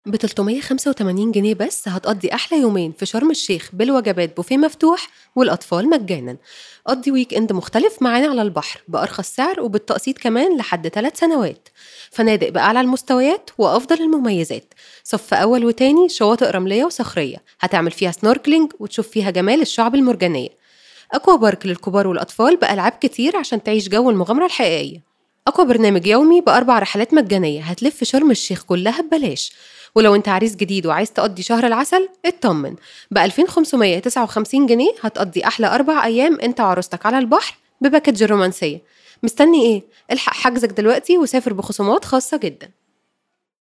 ب385 جنيه بس هتقضي أحلى يومين في شرم الشيخ بالوجبات بوفيه مفتوح والأطفال مجانا. قضي ويك إند مختلف معانا على البحر بأرخص سعر وبالتقسيط كمان لحد 3 سنوات. فنادق بأعلى المستويات وأفضل المميزات، صف أول وتاني، شواطئ رملية وصخرية هتعمل فيها سنوركلينج وتشوف فيها جمال الشعب المرجانية. أكوا بارك للكبار والأطفال بألعاب كتير عشان تعيش جو المغامرة الحقيقية. أقوى برنامج يومي ب4 رحلات مجانية هتلف شرم الشيخ كلها ببلاش. ولو انت عريس جديد وعايز تقضي شهر العسل اطمن، ب2559 جنيه هتقضي أحلى 4 أيام انت وعروستك على البحر بباكج الرومانسية. مستني ايه؟ الحق حجزك دلوقتي وسافر بخصومات خاصة جدا.